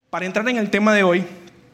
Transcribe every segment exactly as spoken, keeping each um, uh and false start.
Para entrar en el tema de hoy,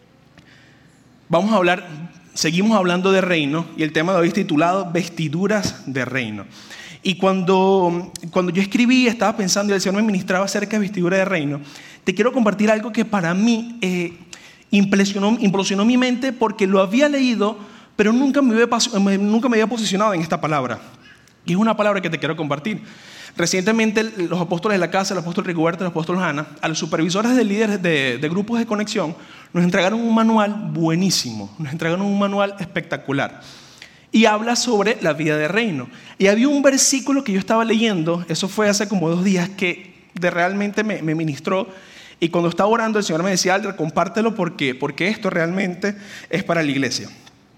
vamos a hablar, seguimos hablando de reino, y el tema de hoy es titulado Vestiduras de Reino. Y cuando, cuando yo escribí, estaba pensando y el Señor me ministraba acerca de vestiduras de reino, te quiero compartir algo que para mí eh, impresionó, implosionó mi mente, porque lo había leído, pero nunca me, había, nunca me había posicionado en esta palabra. Y es una palabra que te quiero compartir. Recientemente los apóstoles de la casa, el apóstol Rigoberto y el apóstol Hanna, a los supervisores de líderes de, de grupos de conexión, nos entregaron un manual buenísimo, nos entregaron un manual espectacular. Y habla sobre la vida de reino. Y había un versículo que yo estaba leyendo, eso fue hace como dos días, que de realmente me, me ministró. Y cuando estaba orando, el Señor me decía, Alder, compártelo porque, porque esto realmente es para la iglesia.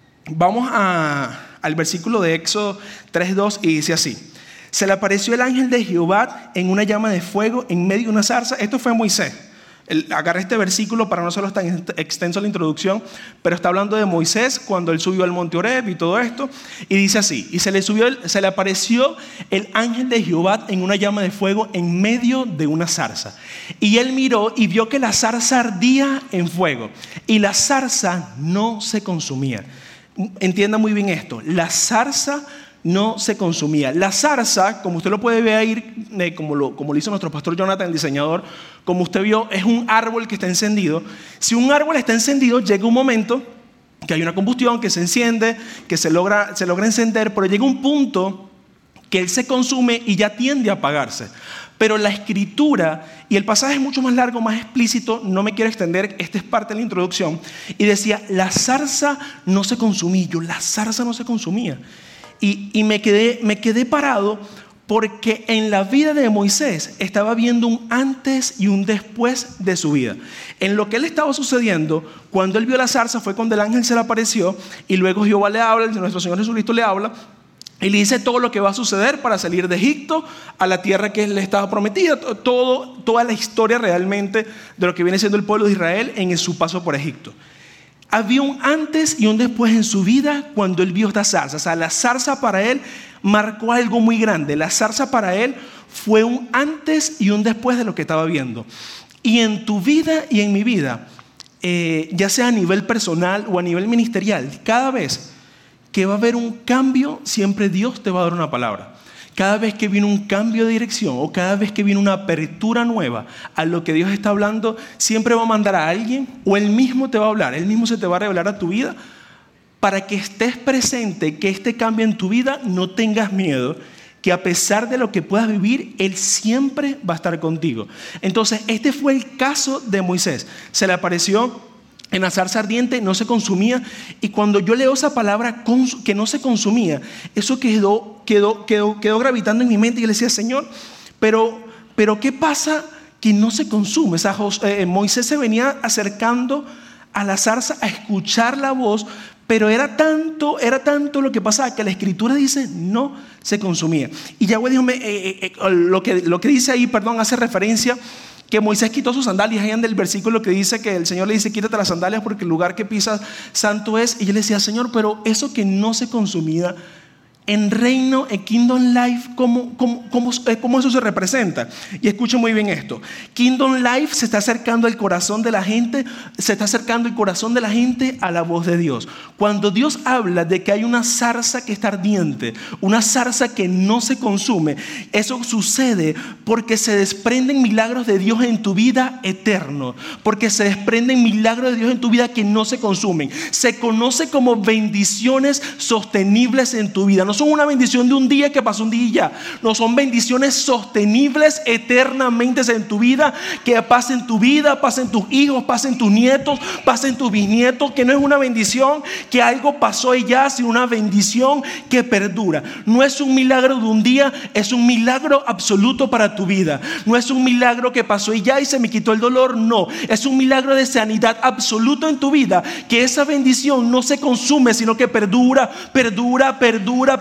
Vamos a, al versículo de Éxodo tres dos y dice así: se le apareció el ángel de Jehová en una llama de fuego en medio de una zarza. Esto fue Moisés. El, agarré este versículo para no hacerlo tan extenso la introducción, pero está hablando de Moisés cuando él subió al monte Horeb y todo esto. Y dice así: y se le, subió, se le apareció el ángel de Jehová en una llama de fuego en medio de una zarza. Y él miró y vio que la zarza ardía en fuego y la zarza no se consumía. Entienda muy bien esto, la zarza no se consumía. La zarza, como usted lo puede ver ahí, eh, como, lo, como lo hizo nuestro pastor Jonathan, el diseñador, como usted vio, es un árbol que está encendido. Si un árbol está encendido, llega un momento que hay una combustión, que se enciende, que se logra, se logra encender, pero llega un punto que él se consume y ya tiende a apagarse. Pero la escritura, y el pasaje es mucho más largo, más explícito, no me quiero extender, esta es parte de la introducción, y decía, la zarza no se consumía. Yo, la zarza no se consumía. Y, y me, quedé, me quedé parado porque en la vida de Moisés estaba viendo un antes y un después de su vida. En lo que él estaba sucediendo, cuando él vio la zarza fue cuando el ángel se le apareció y luego Jehová le habla, nuestro Señor Jesucristo le habla y le dice todo lo que va a suceder para salir de Egipto a la tierra que le estaba prometida, todo, toda la historia realmente de lo que viene siendo el pueblo de Israel en su paso por Egipto. Había un antes y un después en su vida cuando él vio esta zarza. O sea, la zarza para él marcó algo muy grande. La zarza para él fue un antes y un después de lo que estaba viendo. Y en tu vida y en mi vida, eh, ya sea a nivel personal o a nivel ministerial, cada vez que va a haber un cambio, siempre Dios te va a dar una palabra. Cada vez que viene un cambio de dirección o cada vez que viene una apertura nueva a lo que Dios está hablando, siempre va a mandar a alguien o Él mismo te va a hablar, Él mismo se te va a revelar a tu vida para que estés presente, que este cambio en tu vida no tengas miedo, que a pesar de lo que puedas vivir, Él siempre va a estar contigo. Entonces, este fue el caso de Moisés. Se le apareció en la zarza ardiente, no se consumía, y cuando yo leo esa palabra que no se consumía, eso quedó, quedó, quedó, quedó gravitando en mi mente y yo le decía, Señor, pero, pero ¿qué pasa que no se consume? O sea, José, eh, Moisés se venía acercando a la zarza a escuchar la voz, pero era tanto, era tanto lo que pasaba que la escritura dice no se consumía. Y Yahweh dijo, eh, eh, eh, lo, que, lo que dice ahí, perdón, hace referencia que Moisés quitó sus sandalias. Ahí anda el versículo que dice que el Señor le dice, quítate las sandalias porque el lugar que pisas santo es. Y yo le decía, Señor, pero eso que no se consumía en reino, en Kingdom Life, ¿cómo, cómo, cómo, cómo eso se representa? Y escuchen muy bien esto. Kingdom Life se está acercando al corazón de la gente, se está acercando el corazón de la gente a la voz de Dios. Cuando Dios habla de que hay una zarza que está ardiente, una zarza que no se consume, eso sucede porque se desprenden milagros de Dios en tu vida eterno, porque se desprenden milagros de Dios en tu vida que no se consumen. Se conoce como bendiciones sostenibles en tu vida. No son una bendición de un día que pasó un día y ya. No, son bendiciones sostenibles eternamente en tu vida, que pasen tu vida, pasen tus hijos, pasen tus nietos, pasen tus bisnietos, que no es una bendición que algo pasó y ya, sino una bendición que perdura. No es un milagro de un día, es un milagro absoluto para tu vida. No es un milagro que pasó y ya y se me quitó el dolor, no. Es un milagro de sanidad absoluto en tu vida, que esa bendición no se consume, sino que perdura, perdura, perdura, perdura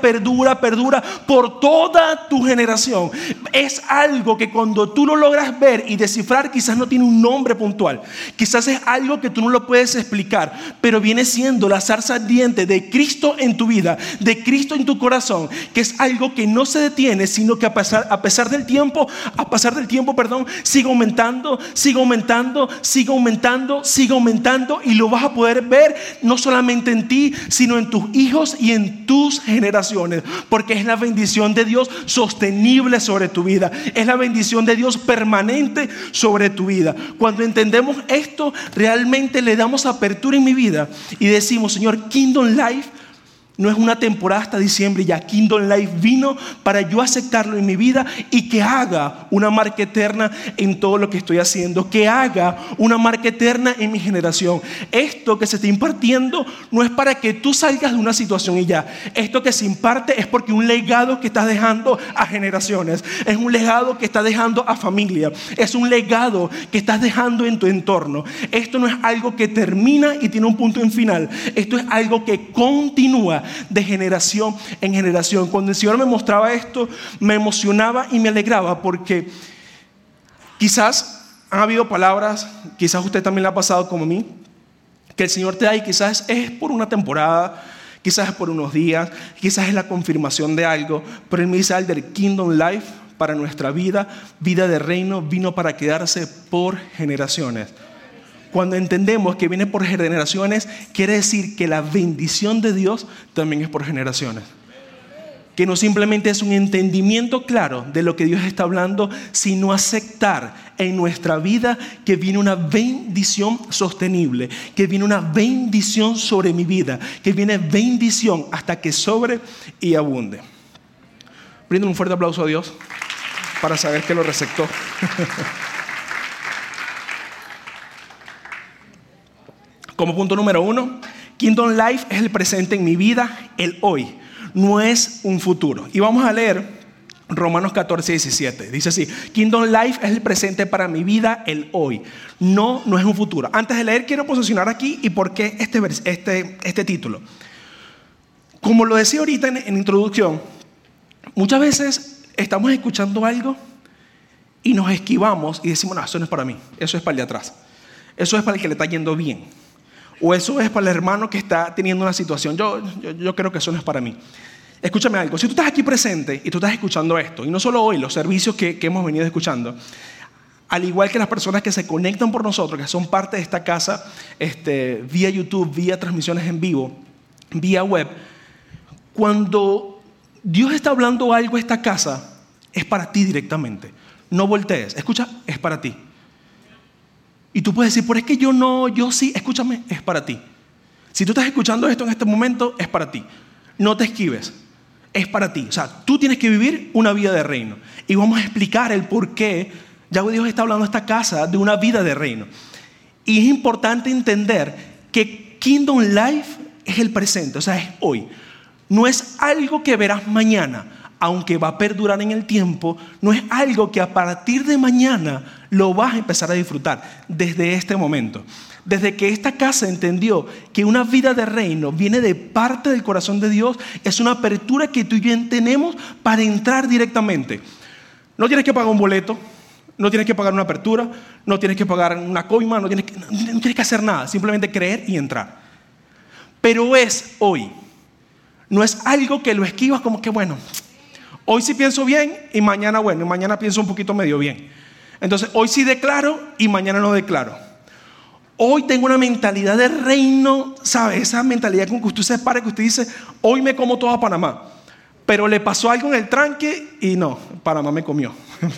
perdura, perdura por toda tu generación. Es algo que cuando tú lo logras ver y descifrar, quizás no tiene un nombre puntual. Quizás es algo que tú no lo puedes explicar, pero viene siendo la zarza ardiente de Cristo en tu vida, de Cristo en tu corazón, que es algo que no se detiene, sino que a pesar, a pesar del tiempo, a pasar del tiempo, perdón, sigue aumentando, sigue aumentando, sigue aumentando, sigue aumentando, y lo vas a poder ver no solamente en ti, sino en tus hijos y en tus generaciones, porque es la bendición de Dios sostenible sobre tu vida, es la bendición de Dios permanente sobre tu vida. Cuando entendemos esto, realmente le damos apertura en mi vida y decimos: Señor, Kingdom Life no es una temporada hasta diciembre, ya Kingdom Life vino para yo aceptarlo en mi vida y que haga una marca eterna en todo lo que estoy haciendo, que haga una marca eterna en mi generación. Esto que se está impartiendo no es para que tú salgas de una situación y ya. Esto que se imparte es porque un legado que estás dejando a generaciones, es un legado que estás dejando a familia, es un legado que estás dejando en tu entorno. Esto no es algo que termina y tiene un punto en final. Esto es algo que continúa de generación en generación. Cuando el Señor me mostraba esto, me emocionaba y me alegraba, porque quizás han habido palabras, quizás usted también le ha pasado como a mí, que el Señor te da y quizás es por una temporada, quizás es por unos días, quizás es la confirmación de algo, pero Él me dice: Alder, Kingdom Life para nuestra vida, vida de reino, vino para quedarse por generaciones. Cuando entendemos que viene por generaciones, quiere decir que la bendición de Dios también es por generaciones. Que no simplemente es un entendimiento claro de lo que Dios está hablando, sino aceptar en nuestra vida que viene una bendición sostenible, que viene una bendición sobre mi vida, que viene bendición hasta que sobre y abunde. Brinden un fuerte aplauso a Dios para saber que lo receptó. Como punto número uno, Kingdom Life es el presente en mi vida, el hoy, no es un futuro. Y vamos a leer Romanos catorce, diecisiete. Dice así: Kingdom Life es el presente para mi vida, el hoy, no, no es un futuro. Antes de leer, quiero posicionar aquí y por qué este, este, este título. Como lo decía ahorita en, en introducción, muchas veces estamos escuchando algo y nos esquivamos y decimos: no, eso no es para mí, eso es para el de atrás, eso es para el que le está yendo bien. O eso es para el hermano que está teniendo una situación. Yo, yo, yo creo que eso no es para mí. Escúchame algo. Si tú estás aquí presente y tú estás escuchando esto, y no solo hoy, los servicios que, que hemos venido escuchando, al igual que las personas que se conectan por nosotros, que son parte de esta casa, este, vía YouTube, vía transmisiones en vivo, vía web, cuando Dios está hablando algo a esta casa, es para ti directamente. No voltees. Escucha, es para ti. Y tú puedes decir: pero es que yo no, yo sí. Escúchame, es para ti. Si tú estás escuchando esto en este momento, es para ti. No te esquives, es para ti. O sea, tú tienes que vivir una vida de reino. Y vamos a explicar el por qué ya Dios está hablando a esta casa de una vida de reino. Y es importante entender que Kingdom Life es el presente, o sea, es hoy. No es algo que verás mañana, aunque va a perdurar en el tiempo. No es algo que a partir de mañana lo vas a empezar a disfrutar desde este momento. Desde que esta casa entendió que una vida de reino viene de parte del corazón de Dios, es una apertura que tú y yo tenemos para entrar directamente. No tienes que pagar un boleto, no tienes que pagar una apertura, no tienes que pagar una coima, no tienes que, no tienes que hacer nada, simplemente creer y entrar. Pero es hoy. No es algo que lo esquivas como que bueno, hoy sí pienso bien y mañana bueno, y mañana pienso un poquito medio bien. Entonces hoy sí declaro y mañana no declaro. Hoy tengo una mentalidad de reino, ¿sabe? Esa mentalidad con que usted se para, que usted dice: hoy me como toda Panamá. Pero le pasó algo en el tranque y no, Panamá me comió.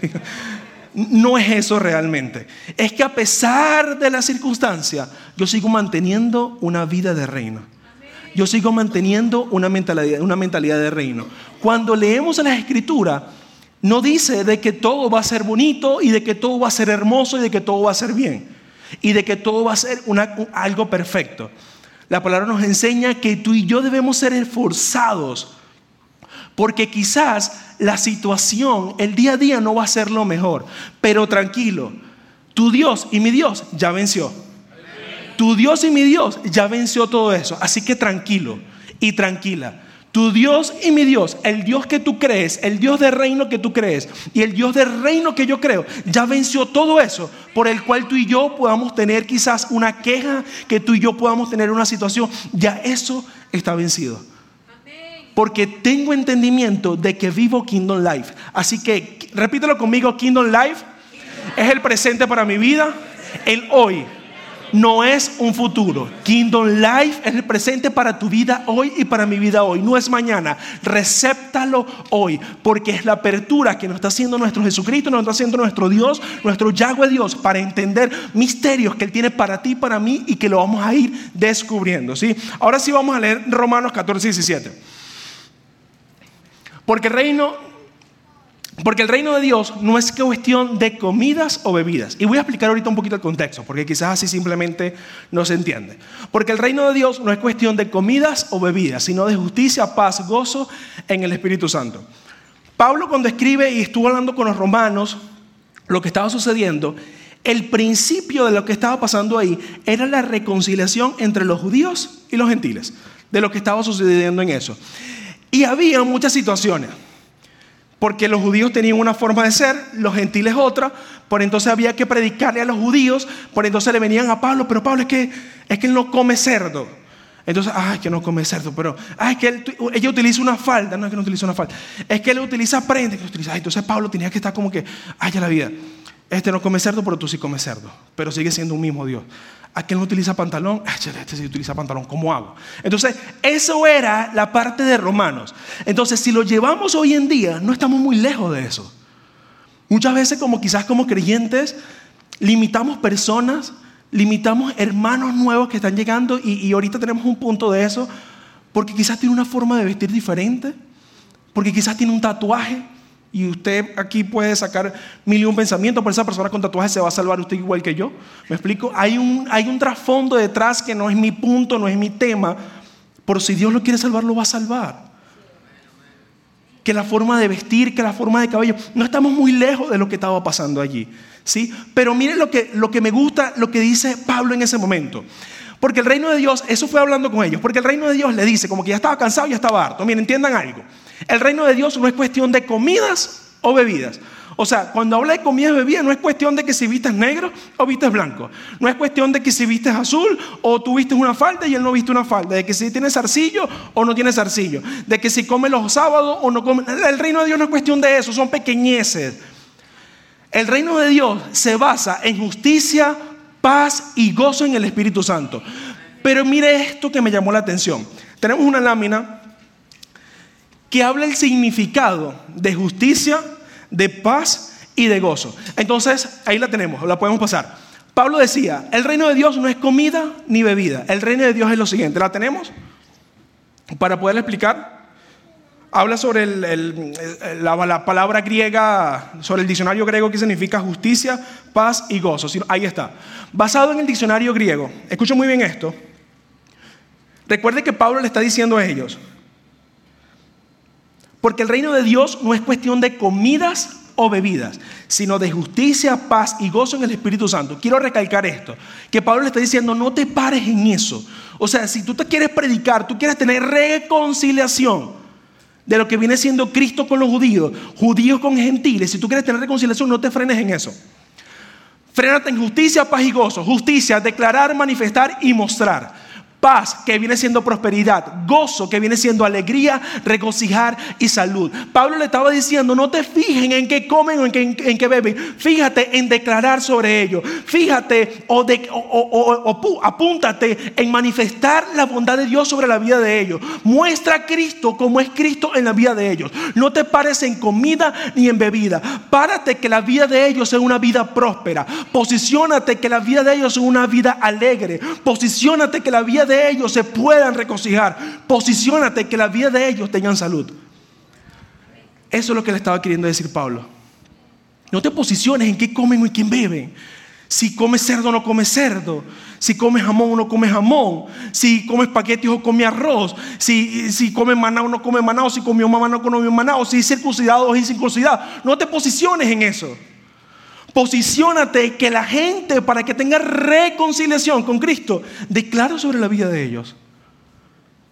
No es eso realmente. Es que a pesar de la circunstancia, yo sigo manteniendo una vida de reino. Yo sigo manteniendo una mentalidad, una mentalidad de reino. Cuando leemos las Escrituras, no dice de que todo va a ser bonito y de que todo va a ser hermoso y de que todo va a ser bien y de que todo va a ser una, algo perfecto. La palabra nos enseña que tú y yo debemos ser esforzados, porque quizás la situación, el día a día no va a ser lo mejor, pero tranquilo, tu Dios y mi Dios ya venció. Tu Dios y mi Dios ya venció todo eso. Así que tranquilo y tranquila. Tu Dios y mi Dios, el Dios que tú crees, el Dios del reino que tú crees y el Dios del reino que yo creo, ya venció todo eso por el cual tú y yo podamos tener quizás una queja, que tú y yo podamos tener una situación. Ya eso está vencido. Porque tengo entendimiento de que vivo Kingdom Life. Así que repítelo conmigo: Kingdom Life es el presente para mi vida, el hoy. No es un futuro. Kingdom Life es el presente para tu vida hoy y para mi vida hoy. No es mañana. Recéptalo hoy, porque es la apertura que nos está haciendo nuestro Jesucristo, nos está haciendo nuestro Dios, nuestro Yahweh Dios, para entender misterios que Él tiene para ti y para mí, y que lo vamos a ir descubriendo, ¿sí? Ahora sí vamos a leer Romanos catorce, diecisiete. Porque el reino... Porque el reino de Dios no es cuestión de comidas o bebidas. Y voy a explicar ahorita un poquito el contexto, porque quizás así simplemente no se entiende. Porque el reino de Dios no es cuestión de comidas o bebidas, sino de justicia, paz, gozo en el Espíritu Santo. Pablo, cuando escribe y estuvo hablando con los romanos, lo que estaba sucediendo, el principio de lo que estaba pasando ahí era la reconciliación entre los judíos y los gentiles, de lo que estaba sucediendo en eso. Y había muchas situaciones. Porque los judíos tenían una forma de ser, los gentiles otra. Por entonces había que predicarle a los judíos. Por entonces le venían a Pablo: pero Pablo, es que, es que él no come cerdo. Entonces, ah, es que no come cerdo, pero ah, es que él, ella utiliza una falda. No, es que no utiliza una falda. Es que él utiliza prendas. Utiliza, entonces Pablo tenía que estar como que, ay, ya la vida. Este no come cerdo, pero tú sí comes cerdo. Pero sigue siendo un mismo Dios. Aquel no utiliza pantalón, este sí utiliza pantalón, ¿cómo hago? Entonces, eso era la parte de Romanos. Entonces, si lo llevamos hoy en día, no estamos muy lejos de eso. Muchas veces, como quizás como creyentes, limitamos personas, limitamos hermanos nuevos que están llegando, y, y ahorita tenemos un punto de eso, porque quizás tiene una forma de vestir diferente, porque quizás tiene un tatuaje. Y usted aquí puede sacar mil y un pensamientos, pero esa persona con tatuaje se va a salvar usted igual que yo. ¿Me explico? Hay un, hay un trasfondo detrás que no es mi punto, no es mi tema. Pero si Dios lo quiere salvar, lo va a salvar. Que la forma de vestir, que la forma de cabello, no estamos muy lejos de lo que estaba pasando allí, ¿sí? Pero miren lo que, lo que me gusta, lo que dice Pablo en ese momento. Porque el reino de Dios, eso fue hablando con ellos, porque el reino de Dios le dice como que ya estaba cansado, ya estaba harto. Miren, entiendan algo. El reino de Dios no es cuestión de comidas o bebidas. O sea, cuando habla de comidas y bebidas, no es cuestión de que si vistes negro o vistes blanco. No es cuestión de que si vistes azul o tú vistes una falda y él no viste una falda. De que si tienes zarcillo o no tienes zarcillo. De que si come los sábados o no come. El reino de Dios no es cuestión de eso, son pequeñeces. El reino de Dios se basa en justicia, paz y gozo en el Espíritu Santo. Pero mire esto que me llamó la atención. Tenemos una lámina que habla el significado de justicia, de paz y de gozo. Entonces, ahí la tenemos, la podemos pasar. Pablo decía: el reino de Dios no es comida ni bebida. El reino de Dios es lo siguiente. ¿La tenemos? Para poderle explicar. Habla sobre el, el, el, la, la palabra griega, sobre el diccionario griego, que significa justicia, paz y gozo. Ahí está. Basado en el diccionario griego. Escuchen muy bien esto. Recuerde que Pablo le está diciendo a ellos: porque el reino de Dios no es cuestión de comidas o bebidas, sino de justicia, paz y gozo en el Espíritu Santo. Quiero recalcar esto, que Pablo le está diciendo: no te pares en eso. O sea, si tú te quieres predicar, tú quieres tener reconciliación de lo que viene siendo Cristo con los judíos, judíos con gentiles, si tú quieres tener reconciliación, no te frenes en eso. Frénate en justicia, paz y gozo. Justicia, declarar, manifestar y mostrar. Paz, que viene siendo prosperidad. Gozo, que viene siendo alegría, regocijar y salud. Pablo le estaba diciendo: no te fijen en qué comen o en qué, en, en qué beben. Fíjate en declarar sobre ello. Fíjate o, de, o, o, o, o apúntate en manifestar la bondad de Dios sobre la vida de ellos. Muestra a Cristo como es Cristo en la vida de ellos. No te pares en comida ni en bebida. Párate que la vida de ellos sea una vida próspera. Posiciónate que la vida de ellos sea una vida alegre. Posiciónate que la vida de ellos se puedan regocijar. Posiciónate que la vida de ellos tengan salud. Eso es lo que le estaba queriendo decir Pablo. No te posiciones en qué comen o en quién beben. Si comes cerdo o no comes cerdo. Si comes jamón o no comes jamón. Si comes espaguetis o comes arroz. Si, si comes maná o no comes maná. O si comió maná o no comió maná. O si es circuncidado o es incircuncidado. No te posiciones en eso. Posiciónate que la gente, para que tenga reconciliación con Cristo, declara sobre la vida de ellos.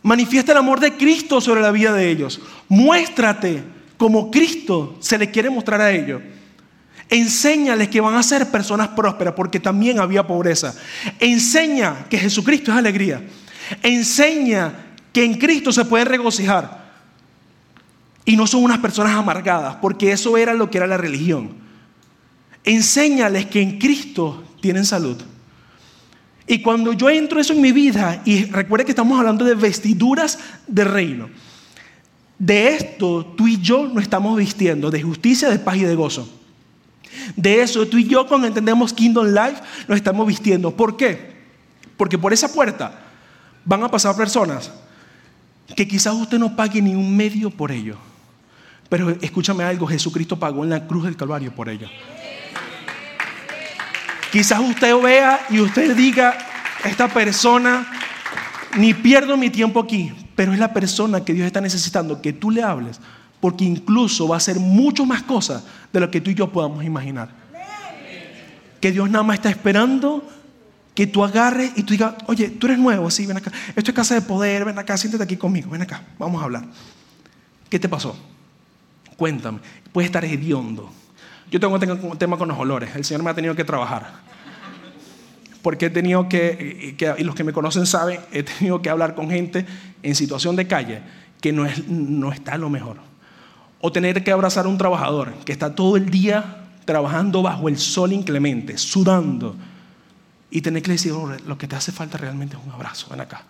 Manifiesta el amor de Cristo sobre la vida de ellos. Muéstrate como Cristo se le quiere mostrar a ellos. Enséñales que van a ser personas prósperas, porque también había pobreza. Enseña que Jesucristo es alegría. Enseña que en Cristo se puede regocijar. Y no son unas personas amargadas, porque eso era lo que era la religión. Enséñales que en Cristo tienen salud. Y cuando yo entro eso en mi vida, y recuerde que estamos hablando de vestiduras de reino, de esto tú y yo nos estamos vistiendo, de justicia, de paz y de gozo. De eso tú y yo, cuando entendemos Kingdom Life, nos estamos vistiendo. ¿Por qué? Porque por esa puerta van a pasar personas que quizás usted no pague ni un medio por ello. Pero escúchame algo, Jesucristo pagó en la cruz del Calvario por ello. Quizás usted vea y usted diga, esta persona, ni pierdo mi tiempo aquí, pero es la persona que Dios está necesitando que tú le hables, porque incluso va a hacer mucho más cosas de lo que tú y yo podamos imaginar. Que Dios nada más está esperando que tú agarres y tú digas, oye, tú eres nuevo, sí, ven acá, esto es casa de poder, ven acá, siéntate aquí conmigo, ven acá, vamos a hablar. ¿Qué te pasó? Cuéntame. Puedes estar hediondo. Yo tengo un tema con los olores. El Señor me ha tenido que trabajar. Porque he tenido que, que, y los que me conocen saben, he tenido que hablar con gente en situación de calle que no, es, no está lo mejor. O tener que abrazar a un trabajador que está todo el día trabajando bajo el sol inclemente, sudando. Y tener que decir, oh, lo que te hace falta realmente es un abrazo, ven acá.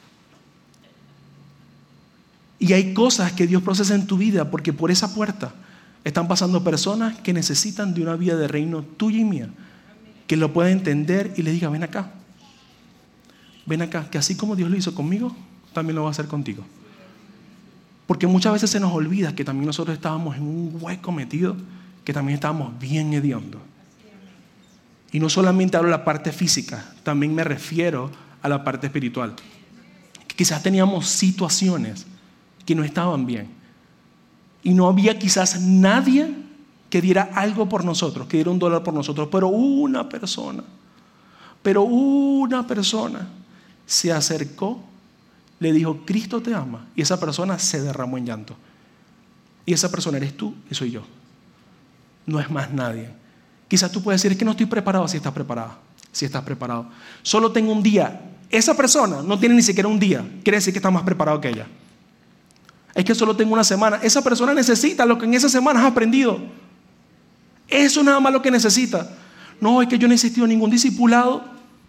Y hay cosas que Dios procesa en tu vida porque por esa puerta están pasando personas que necesitan de una vida de reino tuya y mía, que lo pueda entender y le diga, ven acá, ven acá, que así como Dios lo hizo conmigo, también lo va a hacer contigo. Porque muchas veces se nos olvida que también nosotros estábamos en un hueco metido, que también estábamos bien hediondos. Y no solamente hablo de la parte física, también me refiero a la parte espiritual. Que quizás teníamos situaciones que no estaban bien. Y no había quizás nadie que diera algo por nosotros, que diera un dólar por nosotros, pero una persona, pero una persona se acercó, le dijo, Cristo te ama, y esa persona se derramó en llanto. Y esa persona eres tú y soy yo. No es más nadie. Quizás tú puedes decir, es que no estoy preparado. Si estás preparada, si estás preparado. Solo tengo un día. Esa persona no tiene ni siquiera un día. Quiere decir que está más preparado que ella. Es que solo tengo una semana. Esa persona necesita lo que en esa semana has aprendido. Eso nada más lo que necesita. No, es que yo no he existido ningún discipulado.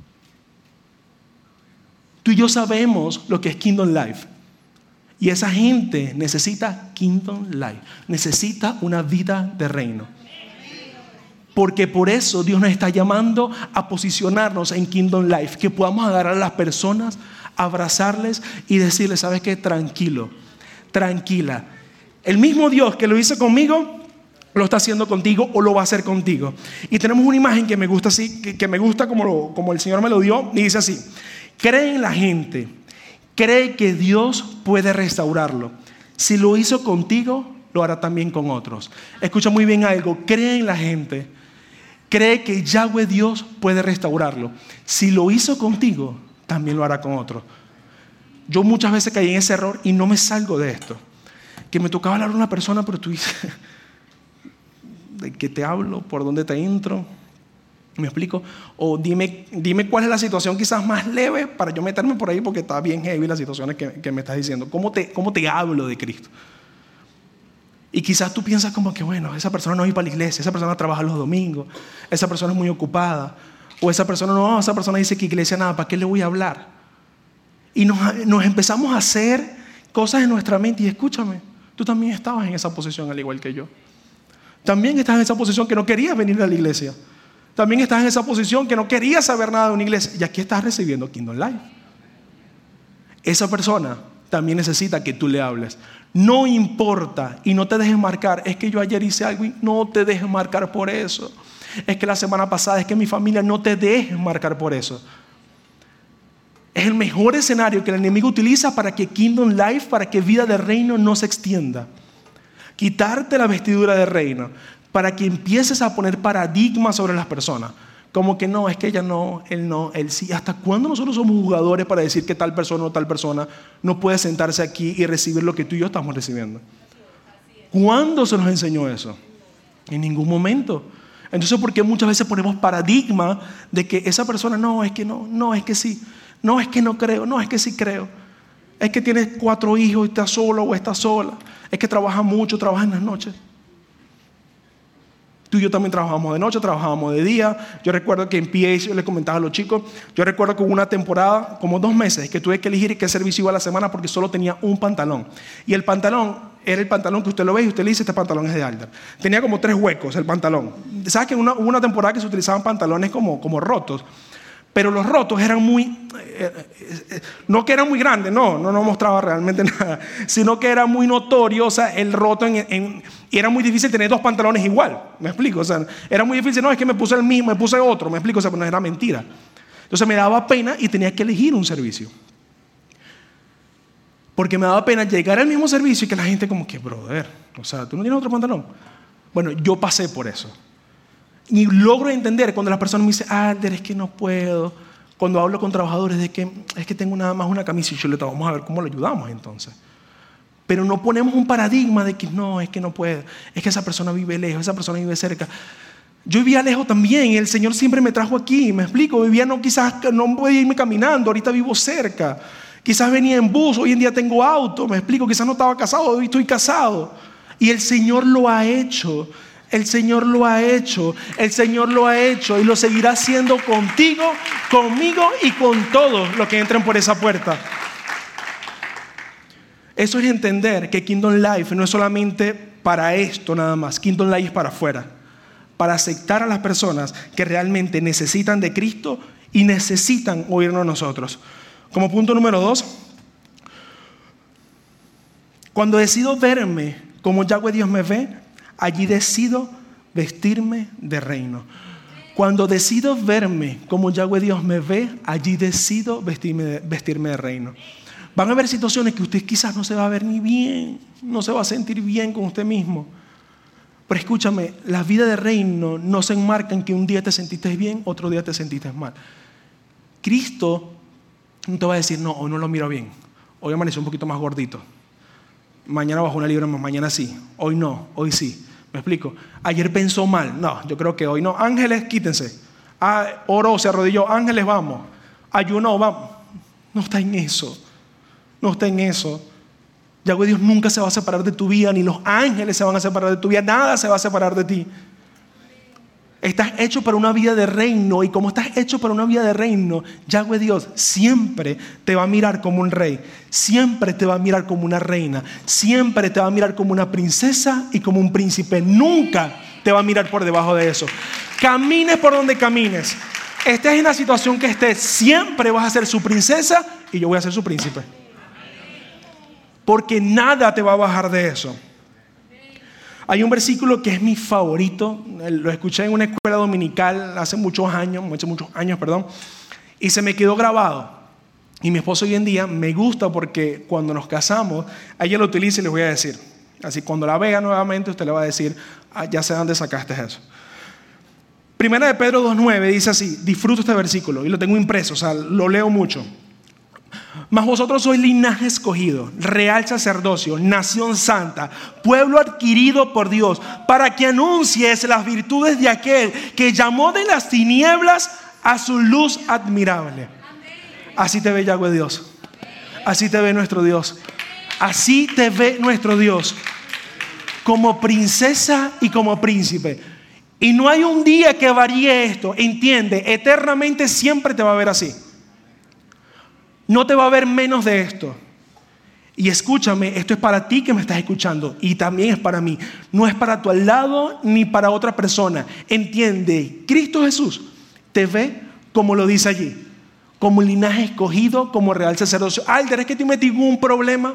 Tú y yo sabemos lo que es Kingdom Life. Y esa gente necesita Kingdom Life. Necesita una vida de reino. Porque por eso Dios nos está llamando a posicionarnos en Kingdom Life. Que podamos agarrar a las personas, abrazarles y decirles, ¿sabes qué? Tranquilo, tranquila. El mismo Dios que lo hizo conmigo, lo está haciendo contigo o lo va a hacer contigo. Y tenemos una imagen que me gusta así, que, que me gusta como, lo, como el Señor me lo dio. Y dice así, cree en la gente, cree que Dios puede restaurarlo. Si lo hizo contigo, lo hará también con otros. Escucha muy bien algo, cree en la gente, cree que Yahweh Dios puede restaurarlo. Si lo hizo contigo, también lo hará con otros. Yo muchas veces caí en ese error y no me salgo de esto. Que me tocaba hablar a una persona, pero tú dices, ¿de qué te hablo? ¿Por dónde te entro? ¿Me explico? O dime, dime cuál es la situación quizás más leve para yo meterme por ahí porque está bien heavy las situaciones que, que me estás diciendo. ¿Cómo te, cómo te hablo de Cristo? Y quizás tú piensas como que, bueno, esa persona no va para la iglesia, esa persona trabaja los domingos, esa persona es muy ocupada, o esa persona no, esa persona dice que iglesia nada, ¿para qué le voy a hablar? Y nos, nos empezamos a hacer cosas en nuestra mente. Y escúchame, tú también estabas en esa posición al igual que yo. También estás en esa posición que no querías venir a la iglesia. También estás en esa posición que no querías saber nada de una iglesia. Y aquí estás recibiendo Kingdom Life. Esa persona también necesita que tú le hables. No importa y no te dejes marcar. Es que yo ayer hice algo y no te dejes marcar por eso. Es que la semana pasada, es que mi familia, no te dejes marcar por eso. Es el mejor escenario que el enemigo utiliza para que Kingdom Life, para que vida de reino no se extienda. Quitarte la vestidura de reino para que empieces a poner paradigmas sobre las personas. Como que no, es que ella no, él no, él sí. ¿Hasta cuándo nosotros somos jugadores para decir que tal persona o tal persona no puede sentarse aquí y recibir lo que tú y yo estamos recibiendo? ¿Cuándo se nos enseñó eso? En ningún momento. Entonces, ¿por qué muchas veces ponemos paradigma de que esa persona no, es que no, no, es que sí, no, es que no creo, no, es que sí creo? Es que tienes cuatro hijos y está solo o está sola. Es que trabaja mucho, trabaja en las noches. Tú y yo también trabajábamos de noche, trabajábamos de día. Yo recuerdo que en P H, yo les comentaba a los chicos, yo recuerdo que hubo una temporada, como dos meses, que tuve que elegir qué servicio iba a la semana porque solo tenía un pantalón. Y el pantalón era el pantalón que usted lo ve y usted le dice, este pantalón es de Alder. Tenía como tres huecos el pantalón. ¿Sabes que hubo una, una temporada que se utilizaban pantalones como, como rotos? Pero los rotos eran muy, eh, eh, no que eran muy grandes, no, no, no mostraba realmente nada, sino que era muy notorio, o sea, el roto, en, en, y era muy difícil tener dos pantalones igual, me explico, o sea, era muy difícil, no, es que me puse el mismo, me puse otro, me explico, o sea, no era mentira. Entonces me daba pena y tenía que elegir un servicio. Porque me daba pena llegar al mismo servicio y que la gente como que, brother, o sea, ¿tú no tienes otro pantalón? Bueno, yo pasé por eso. Y logro entender cuando las personas me dicen, ah, es que no puedo. Cuando hablo con trabajadores de que es que tengo nada más una camisa y chuleta, vamos a ver cómo lo ayudamos entonces. Pero no ponemos un paradigma de que no, es que no puedo. Es que esa persona vive lejos, esa persona vive cerca. Yo vivía lejos también y el Señor siempre me trajo aquí, me explico. Vivía no, quizás no podía irme caminando, ahorita vivo cerca. Quizás venía en bus, hoy en día tengo auto, me explico. Quizás no estaba casado, hoy estoy casado. Y el Señor lo ha hecho. El Señor lo ha hecho, el Señor lo ha hecho y lo seguirá haciendo contigo, conmigo y con todos los que entren por esa puerta. Eso es entender que Kingdom Life no es solamente para esto nada más. Kingdom Life es para afuera, para aceptar a las personas que realmente necesitan de Cristo y necesitan oírnos nosotros. Como punto número dos, cuando decido verme como Yahweh Dios me ve, allí decido vestirme de reino. Cuando decido verme como Yahweh Dios me ve, allí decido vestirme de, vestirme de reino. Van a haber situaciones que usted quizás no se va a ver ni bien, no se va a sentir bien con usted mismo. Pero escúchame, la vida de reino no se enmarca en que un día te sentiste bien, otro día te sentiste mal. Cristo no te va a decir, no, hoy no lo miro bien, hoy amaneció un poquito más gordito, mañana bajó una libra más, mañana sí, hoy no, hoy sí. ¿Me explico? Ayer pensó mal. No, yo creo que hoy no. Ángeles, quítense. Ah, oró, se arrodilló. Ángeles, vamos. Ayunó, vamos. No está en eso. No está en eso. Yahweh Dios nunca se va a separar de tu vida, ni los ángeles se van a separar de tu vida. Nada se va a separar de ti. Estás hecho para una vida de reino, y como estás hecho para una vida de reino, Yahweh Dios siempre te va a mirar como un rey, siempre te va a mirar como una reina, siempre te va a mirar como una princesa y como un príncipe. Nunca te va a mirar por debajo de eso. Camines por donde camines, estés en la situación que estés, siempre vas a ser su princesa y yo voy a ser su príncipe. Porque nada te va a bajar de eso. Hay un versículo que es mi favorito, lo escuché en una escuela dominical hace muchos años, hace muchos años, perdón, y se me quedó grabado. Y mi esposo hoy en día me gusta porque cuando nos casamos, ella lo utiliza y les voy a decir. Así cuando la vea nuevamente, usted le va a decir, ah, ya sé dónde sacaste eso. Primera de Pedro dos nueve dice así, disfruto este versículo y lo tengo impreso, o sea, lo leo mucho. Mas vosotros sois linaje escogido, real sacerdocio, nación santa, pueblo adquirido por Dios, para que anuncies las virtudes de aquel que llamó de las tinieblas a su luz admirable. Así te ve Yahweh Dios. Así te ve nuestro Dios. Así te ve nuestro Dios. Como princesa y como príncipe. Y no hay un día que varíe esto. Entiende, eternamente siempre te va a ver así. No te va a ver menos de esto. Y escúchame, esto es para ti que me estás escuchando y también es para mí. No es para tu al lado ni para otra persona. Entiende, Cristo Jesús te ve como lo dice allí, como linaje escogido, como real sacerdocio. Alder, es que te metí en un problema.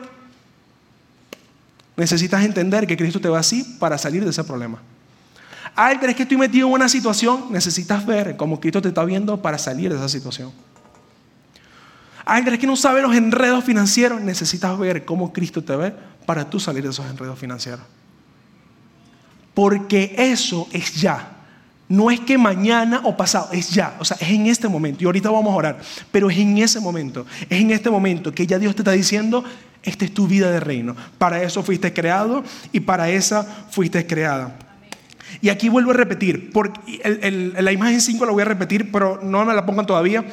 Necesitas entender que Cristo te ve así para salir de ese problema. Alder, es que estoy metido en una situación. Necesitas ver cómo Cristo te está viendo para salir de esa situación. Alguien que no sabe los enredos financieros, necesitas ver cómo Cristo te ve para tú salir de esos enredos financieros. Porque eso es ya. No es que mañana o pasado, es ya, o sea, es en este momento. Y ahorita vamos a orar, pero es en ese momento, es en este momento que ya Dios te está diciendo, esta es tu vida de reino. Para eso fuiste creado y para esa fuiste creada. Y aquí vuelvo a repetir, porque el, el, la imagen cinco la voy a repetir, pero no me la pongan todavía.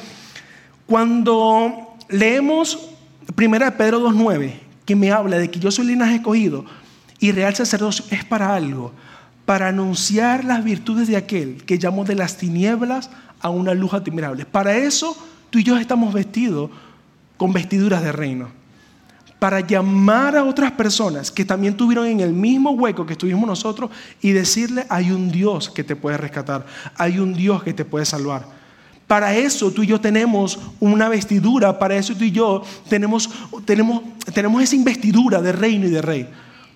Cuando leemos primera de Pedro dos nueve, que me habla de que yo soy linaje escogido y real sacerdocio, es para algo. Para anunciar las virtudes de aquel que llamó de las tinieblas a una luz admirable. Para eso tú y yo estamos vestidos con vestiduras de reino. Para llamar a otras personas que también estuvieron en el mismo hueco que estuvimos nosotros y decirle, hay un Dios que te puede rescatar, hay un Dios que te puede salvar. Para eso tú y yo tenemos una vestidura, para eso tú y yo tenemos, tenemos, tenemos esa investidura de reino y de rey.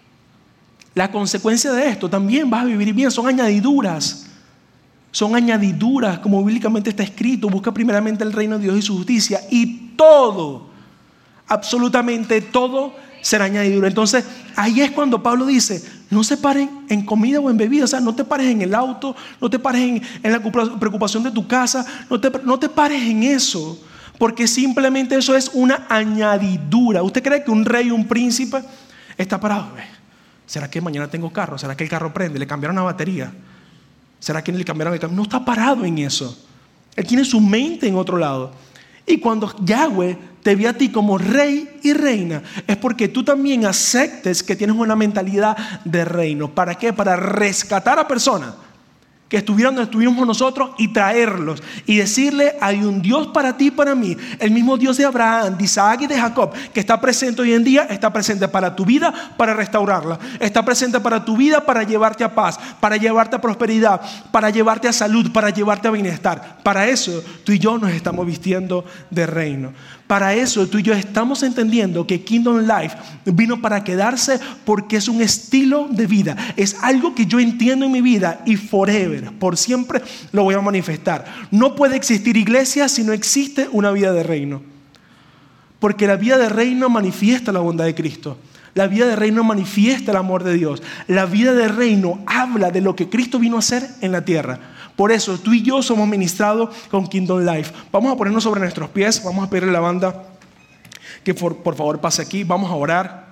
La consecuencia de esto también vas a vivir bien, son añadiduras. Son añadiduras, como bíblicamente está escrito. Busca primeramente el reino de Dios y su justicia y todo, absolutamente todo será añadidura. Entonces, ahí es cuando Pablo dice, no se paren en comida o en bebida. O sea, no te pares en el auto, no te pares en, en la preocupación de tu casa, no te, no te pares en eso. Porque simplemente eso es una añadidura. ¿Usted cree que un rey o un príncipe está parado? ¿Será que mañana tengo carro? ¿Será que el carro prende? ¿Le cambiaron la batería? ¿Será que le cambiaron el carro? No está parado en eso. Él tiene su mente en otro lado. Y cuando Yahweh te ve a ti como rey y reina, es porque tú también aceptes que tienes una mentalidad de reino. ¿Para qué? Para rescatar a personas que estuvieron donde estuvimos nosotros y traerlos y decirle, hay un Dios para ti y para mí, el mismo Dios de Abraham, de Isaac y de Jacob, que está presente hoy en día, está presente para tu vida, para restaurarla, está presente para tu vida, para llevarte a paz, para llevarte a prosperidad, para llevarte a salud, para llevarte a bienestar. Para eso tú y yo nos estamos vistiendo de reino. Para eso tú y yo estamos entendiendo que Kingdom Life vino para quedarse, porque es un estilo de vida, es algo que yo entiendo en mi vida y forever, por siempre lo voy a manifestar. No puede existir iglesia si no existe una vida de reino, porque la vida de reino manifiesta la bondad de Cristo. La vida de reino manifiesta el amor de Dios. La vida de reino habla de lo que Cristo vino a hacer en la tierra. Por eso tú y yo somos ministrados con Kingdom Life. Vamos a ponernos sobre nuestros pies. Vamos a pedirle a la banda que por, por favor pase aquí. Vamos a orar.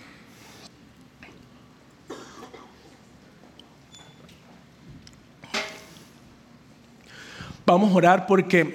Vamos a orar porque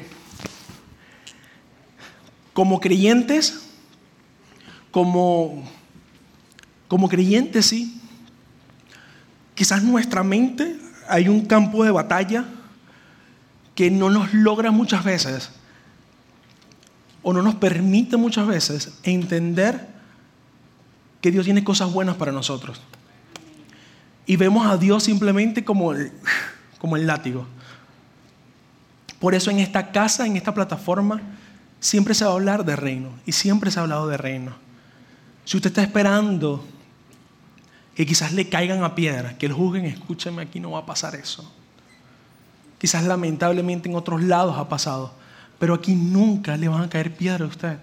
como creyentes, como, como creyentes sí, quizás nuestra mente hay un campo de batalla que no nos logra muchas veces o no nos permite muchas veces entender que Dios tiene cosas buenas para nosotros. Y vemos a Dios simplemente como el, como el látigo. Por eso en esta casa, en esta plataforma, siempre se va a hablar de reino y siempre se ha hablado de reino. Si usted está esperando que quizás le caigan a piedra, que lo juzguen, escúcheme, aquí no va a pasar eso. Quizás lamentablemente en otros lados ha pasado, pero aquí nunca le van a caer piedra a usted.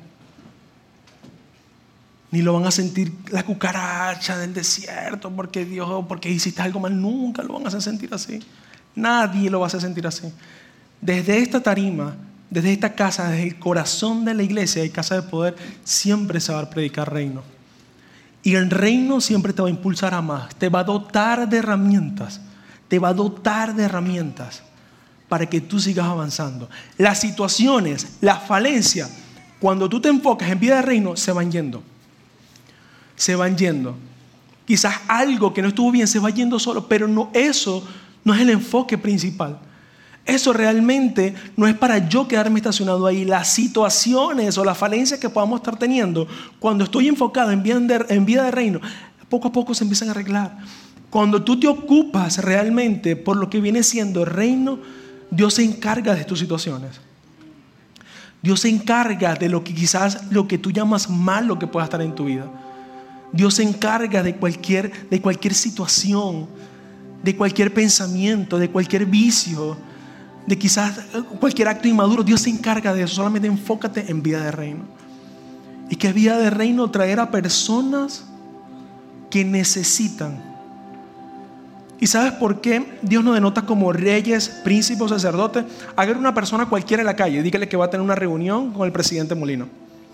Ni lo van a sentir la cucaracha del desierto porque Dios, porque hiciste algo mal. Nunca lo van a hacer sentir así. Nadie lo va a hacer sentir así. Desde esta tarima, desde esta casa, desde el corazón de la iglesia y casa de poder, siempre se va a predicar reino. Y el reino siempre te va a impulsar a más, te va a dotar de herramientas, te va a dotar de herramientas para que tú sigas avanzando. Las situaciones, las falencias, cuando tú te enfocas en vida de reino, se van yendo. Se van yendo. Quizás algo que no estuvo bien se va yendo solo, pero no, eso no es el enfoque principal. Eso realmente no es para yo quedarme estacionado ahí. Las situaciones o las falencias que podamos estar teniendo, cuando estoy enfocado en vida de, en vida de reino, poco a poco se empiezan a arreglar. Cuando tú te ocupas realmente por lo que viene siendo el reino, Dios se encarga de tus situaciones. Dios se encarga de lo que quizás lo que tú llamas malo que pueda estar en tu vida. Dios se encarga de cualquier, de cualquier situación, de cualquier pensamiento, de cualquier vicio, de quizás cualquier acto inmaduro. Dios se encarga de eso. Solamente enfócate en vida de reino. ¿Y qué vida de reino? Traer a personas que necesitan. ¿Y sabes por qué Dios nos denota como reyes, príncipes o sacerdotes? Agarra una persona cualquiera en la calle y dígale que va a tener una reunión con el presidente Molino.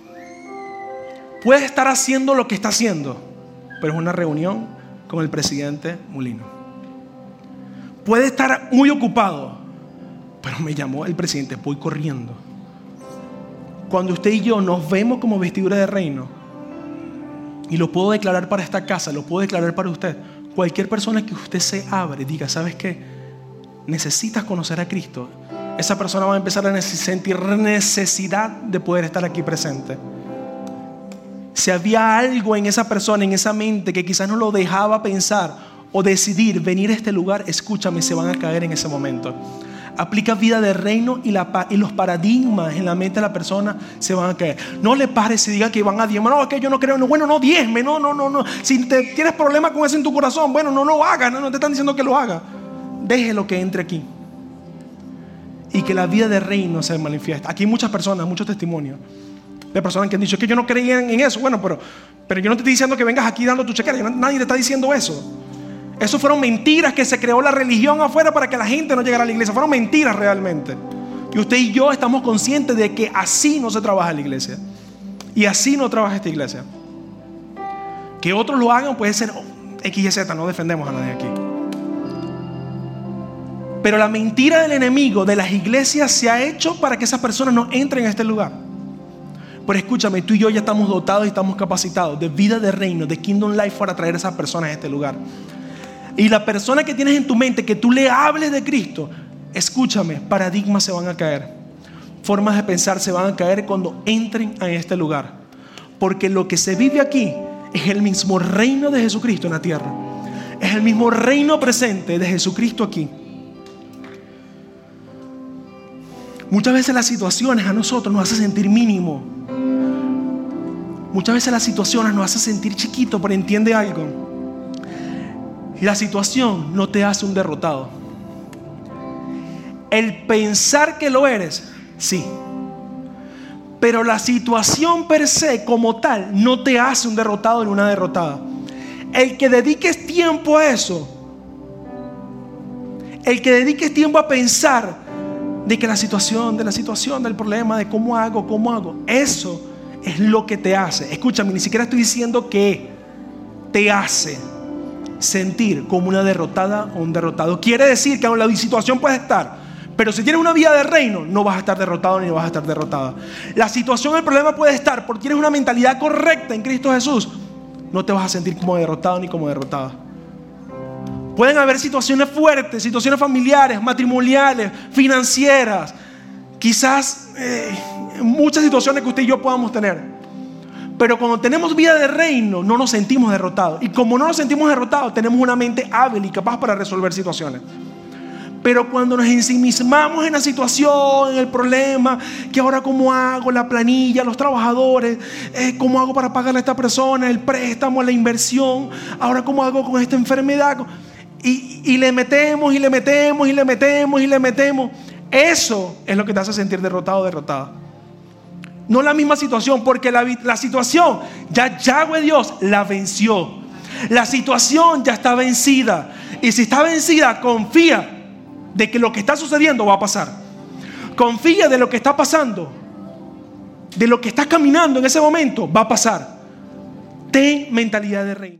Puede estar haciendo lo que está haciendo, pero es una reunión con el presidente Molino. Puede estar muy ocupado, pero me llamó el presidente, voy corriendo. Cuando usted y yo nos vemos como vestidura de reino, y lo puedo declarar para esta casa, lo puedo declarar para usted, cualquier persona que usted se abre, diga, ¿sabes qué? Necesitas conocer a Cristo. Esa persona va a empezar a sentir necesidad de poder estar aquí presente. Si había algo en esa persona, en esa mente, que quizás no lo dejaba pensar o decidir venir a este lugar, escúchame, se van a caer en ese momento. Aplica vida de reino y, la, y los paradigmas en la mente de la persona se van a caer. No le pares y diga que van a diezmar. No, es que yo no creo. No, bueno, no diezme. No, no, no, no. Si te, tienes problemas con eso en tu corazón, bueno, no lo hagas. No, no te están diciendo que lo haga. Déjelo que entre aquí. Y que la vida de reino se manifiesta. Aquí hay muchas personas, muchos testimonios de personas que han dicho, es que yo no creía en eso. Bueno, pero, pero yo no te estoy diciendo que vengas aquí dando tu chequera. Nadie te está diciendo eso. Eso fueron mentiras que se creó la religión afuera para que la gente no llegara a la iglesia. Fueron mentiras realmente. Y usted y yo estamos conscientes de que así no se trabaja la iglesia. Y así no trabaja esta iglesia. Que otros lo hagan puede ser X Y Z, no defendemos a nadie aquí. Pero la mentira del enemigo de las iglesias se ha hecho para que esas personas no entren a este lugar. Pero escúchame, tú y yo ya estamos dotados y estamos capacitados de vida de reino, de Kingdom Life, para traer a esas personas a este lugar. Y la persona que tienes en tu mente, que tú le hables de Cristo, escúchame, paradigmas se van a caer, formas de pensar se van a caer cuando entren a este lugar. Porque lo que se vive aquí es el mismo reino de Jesucristo en la tierra. Es el mismo reino presente de Jesucristo aquí. Muchas veces las situaciones a nosotros nos hacen sentir mínimo. Muchas veces las situaciones nos hacen sentir chiquito, pero entiende algo. La situación no te hace un derrotado. El pensar que lo eres, sí. Pero la situación per se como tal no te hace un derrotado ni una derrotada. El que dediques tiempo a eso, el que dediques tiempo a pensar de que la situación, de la situación, del problema, de cómo hago, cómo hago, eso es lo que te hace. Escúchame, ni siquiera estoy diciendo que te hace sentir como una derrotada o un derrotado. Quiere decir que aún la situación puede estar, pero si tienes una vida de reino, no vas a estar derrotado ni vas a estar derrotada. La situación, el problema puede estar, porque tienes una mentalidad correcta en Cristo Jesús, no te vas a sentir como derrotado ni como derrotada. Pueden haber situaciones fuertes, situaciones familiares, matrimoniales, financieras, quizás eh, muchas situaciones que usted y yo podamos tener. Pero cuando tenemos vida de reino, no nos sentimos derrotados. Y como no nos sentimos derrotados, tenemos una mente hábil y capaz para resolver situaciones. Pero cuando nos ensimismamos en la situación, en el problema, que ahora cómo hago, la planilla, los trabajadores, eh, cómo hago para pagarle a esta persona, el préstamo, la inversión, ahora cómo hago con esta enfermedad, y, y le metemos y le metemos y le metemos y le metemos. Eso es lo que te hace sentir derrotado o derrotada. No la misma situación, porque la, la situación ya Yahweh Dios la venció. La situación ya está vencida. Y si está vencida, confía de que lo que está sucediendo va a pasar. Confía de lo que está pasando, de lo que estás caminando en ese momento, va a pasar. Ten mentalidad de reino.